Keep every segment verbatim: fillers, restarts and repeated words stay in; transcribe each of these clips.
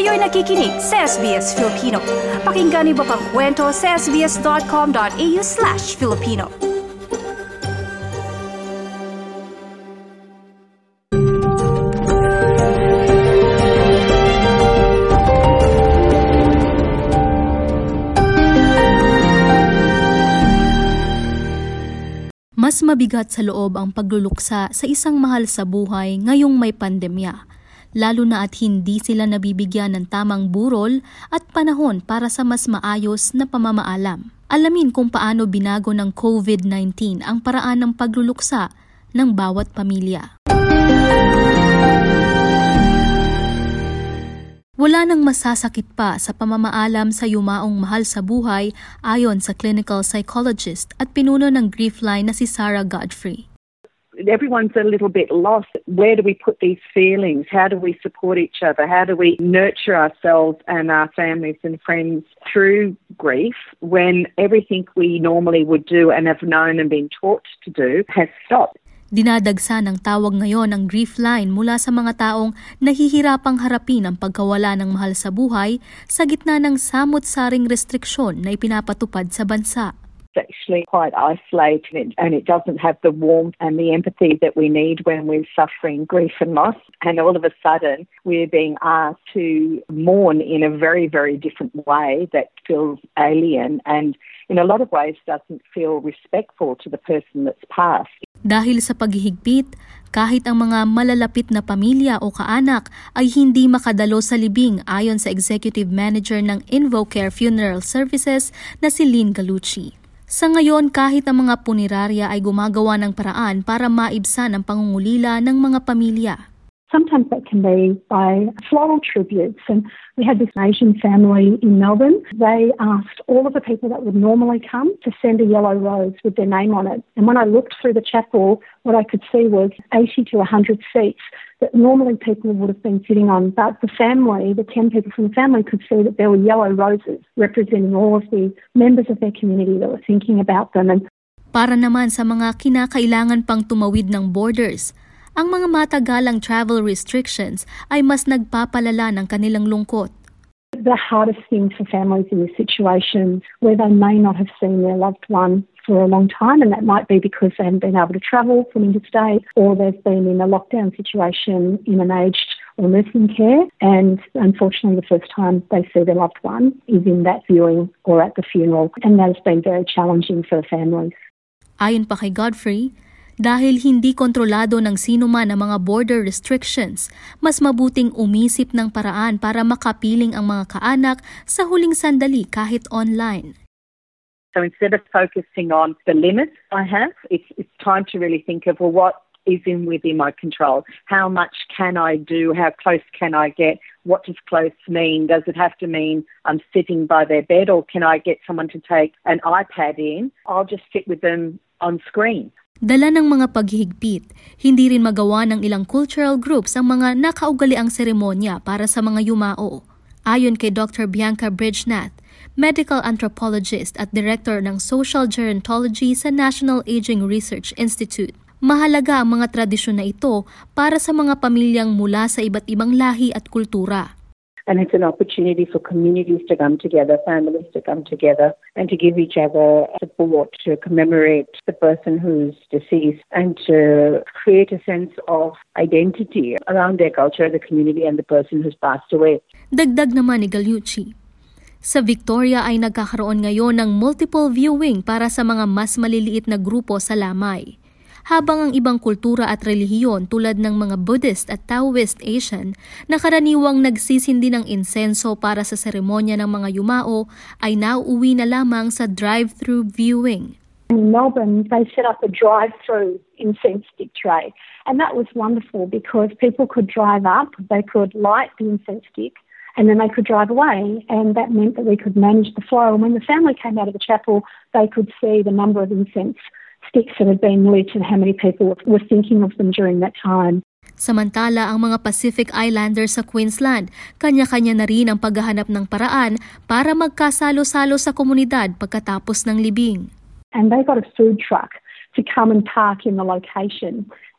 Kayo'y nakikinig sa S B S Filipino. Pakinggan niyo pa ang kwento sa sbs.com.au slash Filipino. Mas mabigat sa loob ang pagluluksa sa isang mahal sa buhay ngayong may pandemya, lalo na at hindi sila nabibigyan ng tamang burol at panahon para sa mas maayos na pamamaalam. Alamin kung paano binago ng COVID nineteen ang paraan ng pagluluksa ng bawat pamilya. Wala nang masasakit pa sa pamamaalam sa yumaong mahal sa buhay ayon sa clinical psychologist at pinuno ng Griefline na si Sarah Godfrey. Everyone's a little bit lost. Where do we put these feelings? How do we support each other? How do we nurture ourselves and our families and friends through grief when everything we normally would do and have known and been taught to do has stopped? Dinadagsa ng tawag ngayon ang Griefline mula sa mga taong nahihirapang harapin ang pagkawala ng mahal sa buhay sa gitna ng samot-saring restriksyon na ipinapatupad sa bansa. It's actually quite isolated and it doesn't have the warmth and the empathy that we need when we're suffering grief and loss. And all of a sudden we're being asked to mourn in a very, very different way that feels alien and in a lot of ways doesn't feel respectful to the person that's passed. Dahil sa paghihigpit, kahit ang mga malalapit na pamilya o kaanak ay hindi makadalo sa libing ayon sa Executive Manager ng Invocare Funeral Services na si Lynn Gallucci. Sa ngayon, kahit ang mga punerarya ay gumagawa ng paraan para maibsan ang pangungulila ng mga pamilya. Sometimes that can be by floral tributes. And we had this Asian family in Melbourne. They asked all of the people that would normally come to send a yellow rose with their name on it. And when I looked through the chapel, what I could see was eighty to one hundred seats that normally people would have been sitting on. But the family, the ten people from the family, could see that there were yellow roses representing all of the members of their community that were thinking about them. And para naman sa mga kinakailangan pang tumawid ng borders, ang mga matagalang travel restrictions ay mas nagpapalala ng kanilang lungkot. The hardest thing for families in this situation where they may not have seen their loved one for a long time, and that might be because they haven't been able to travel from interstate or they've been in a lockdown situation in an aged or nursing care, and unfortunately the first time they see their loved one is in that viewing or at the funeral, and that has been very challenging for the families. Ayon pa kay Godfrey, dahil hindi kontrolado ng sino man ang mga border restrictions, mas mabuting umisip ng paraan para makapiling ang mga kaanak sa huling sandali kahit online. So instead of focusing on the limits I have, it's, it's time to really think of, well, what is in within my control? How much can I do? How close can I get? What does close mean? Does it have to mean I'm sitting by their bed, or can I get someone to take an iPad in? I'll just sit with them on screen. Dala ng mga paghihigpit, hindi rin magawa ng ilang cultural groups ang mga nakaugaliang seremonya para sa mga yumao. Ayon kay Doctor Bianca Bridgenath, medical anthropologist at director ng social gerontology sa National Aging Research Institute, mahalaga ang mga tradisyon na ito para sa mga pamilyang mula sa iba't ibang lahi at kultura. And it's an opportunity for communities to come together, families to come together and to give each other support, to commemorate the person who's deceased and to create a sense of identity around their culture, the community and the person who's passed away. Dagdag naman ni Gallucci, sa Victoria ay nagkakaroon ngayon ng multiple viewing para sa mga mas maliliit na grupo sa lamay. Habang ang ibang kultura at relihiyon tulad ng mga Buddhist at Taoist Asian na karaniwang nagsisindi ng insenso para sa seremonya ng mga yumao ay nauuwi na lamang sa drive-through viewing. In Melbourne, they set up a drive-through incense stick tray, and that was wonderful because people could drive up, they could light the incense stick, and then they could drive away, and that meant that we could manage the flow. And when the family came out of the chapel, they could see the number of incense sticks that had been lit and how many people were thinking of them during that time. Samantala, ang mga Pacific Islanders sa Queensland, kanya-kanya na rin ang paghahanap ng paraan para magkasalo-salo sa komunidad pagkatapos ng libing. And they got a food truck to come and park in the location.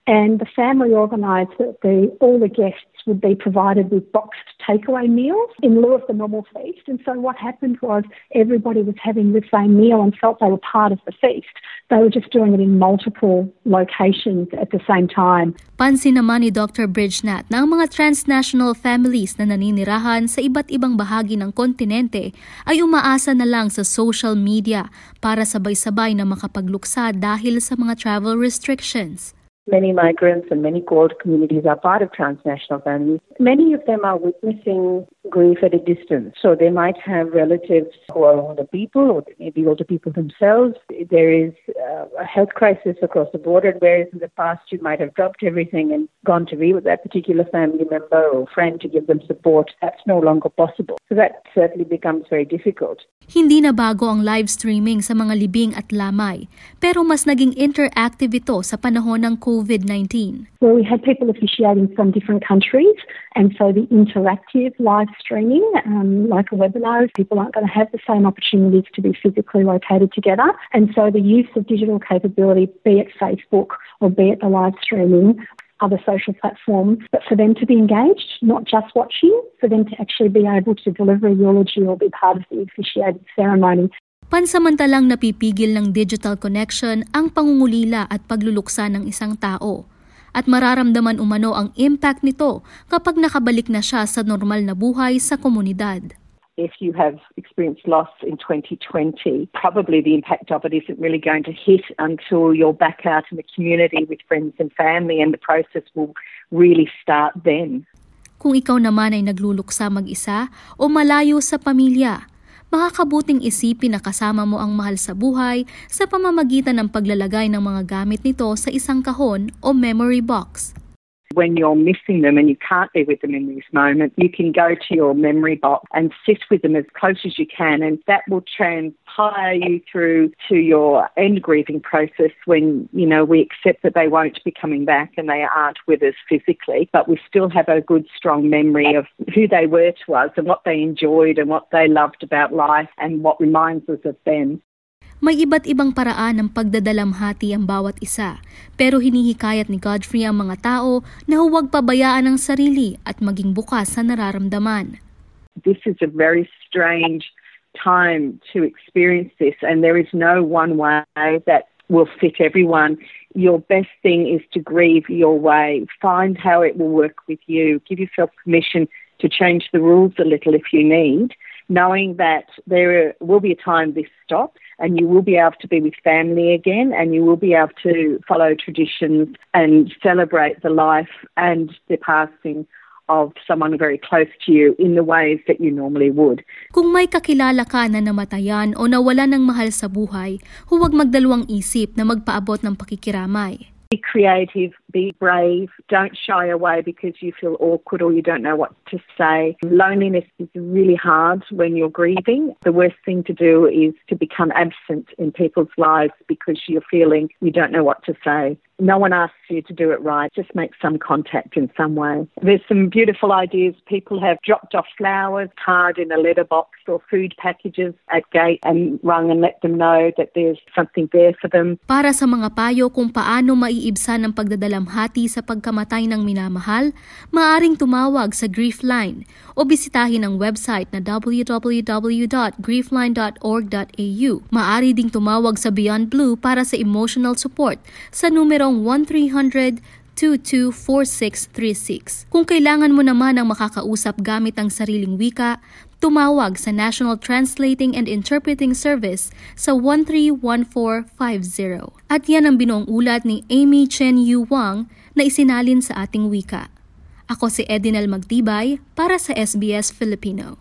And the family organised that the, all the guests would be provided with boxed takeaway meals in lieu of the normal feast. And so what happened was everybody was having the same meal and felt they were part of the feast. They were just doing it in multiple locations at the same time. Pansin naman ni Doctor Bridgenath na ang mga transnational families na naninirahan sa iba't ibang bahagi ng kontinente ay umaasa na lang sa social media para sabay-sabay na makapagluksa dahil sa mga travel restrictions. Many migrants and many cold communities are part of transnational families. Many of them are witnessing grief at a distance. So they might have relatives who are older people, or maybe older people themselves. There is uh, a health crisis across the board, and whereas in the past you might have dropped everything and gone to be with that particular family member or friend to give them support, that's no longer possible. So that certainly becomes very difficult. Hindi na bago ang live streaming sa mga libing at lamay, pero mas naging interactive ito sa panahon ng COVID nineteen. Well, we had people officiating from different countries, and so the interactive live streaming, um, like a webinar, people aren't going to have the same opportunities to be physically located together, and so the use of digital capability, be it Facebook or be it the live streaming, other social platforms, but for them to be engaged, not just watching, for them to actually be able to deliver a eulogy or be part of the officiated ceremony. Pansamantalang napipigil ng digital connection ang pangungulila at pagluluksa ng isang tao. At mararamdaman umano ang impact nito kapag nakabalik na siya sa normal na buhay sa komunidad. If you have experienced loss in twenty twenty, probably the impact of it isn't really going to hit until you're back out in the community with friends and family, and the process will really start then. Kung ikaw naman ay nagluluksa mag-isa o malayo sa pamilya, makakabuting isipin na kasama mo ang mahal sa buhay sa pamamagitan ng paglalagay ng mga gamit nito sa isang kahon o memory box. When you're missing them and you can't be with them in this moment, you can go to your memory box and sit with them as close as you can, and that will transpire you through to your end grieving process when, you know, we accept that they won't be coming back and they aren't with us physically, but we still have a good, strong memory of who they were to us and what they enjoyed and what they loved about life and what reminds us of them. May iba't ibang paraan ng pagdadalamhati ang bawat isa, pero hinihikayat ni Godfrey ang mga tao na huwag pabayaan ang sarili at maging bukas sa nararamdaman. This is a very strange time to experience this, and there is no one way that will fit everyone. Your best thing is to grieve your way. Find how it will work with you. Give yourself permission to change the rules a little if you need, knowing that there will be a time this stops and you will be able to be with family again, and you will be able to follow traditions and celebrate the life and the passing of someone very close to you in the ways that you normally would. Kung may kakilala ka na namatayan o nawala ng mahal sa buhay, huwag magdalawang isip na magpaabot ng pakikiramay. Be creative, be brave, don't shy away because you feel awkward or you don't know what to say. Loneliness is really hard when you're grieving. The worst thing to do is to become absent in people's lives because you're feeling you don't know what to say. No one asks you to do it right. Just make some contact in some way. There's some beautiful ideas. People have dropped off flowers, card in a letterbox or food packages at gate and rung and let them know that there's something there for them. Para sa mga payo kung paano maiibsan ang pagdadalamhati sa pagkamatay ng minamahal, maaaring tumawag sa Grief Line o bisitahin ang website na w w w dot griefline dot org dot a u. Maaari ding tumawag sa Beyond Blue para sa emotional support sa numero one three hundred, two two four six three six. Kung kailangan mo naman ang makakausap gamit ang sariling wika, tumawag sa National Translating and Interpreting Service sa one three one four five zero. At yan ang binuong ulat ni Amy Chen Yu Wang na isinalin sa ating wika. Ako si Edinel Magtibay para sa S B S Filipino.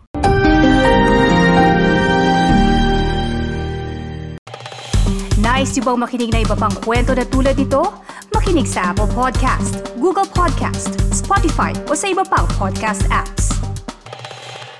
Nice yung bang makinig na iba pang kwento na tulad ito? Makinig sa Apple Podcast, Google Podcast, Spotify o sa iba pang podcast apps.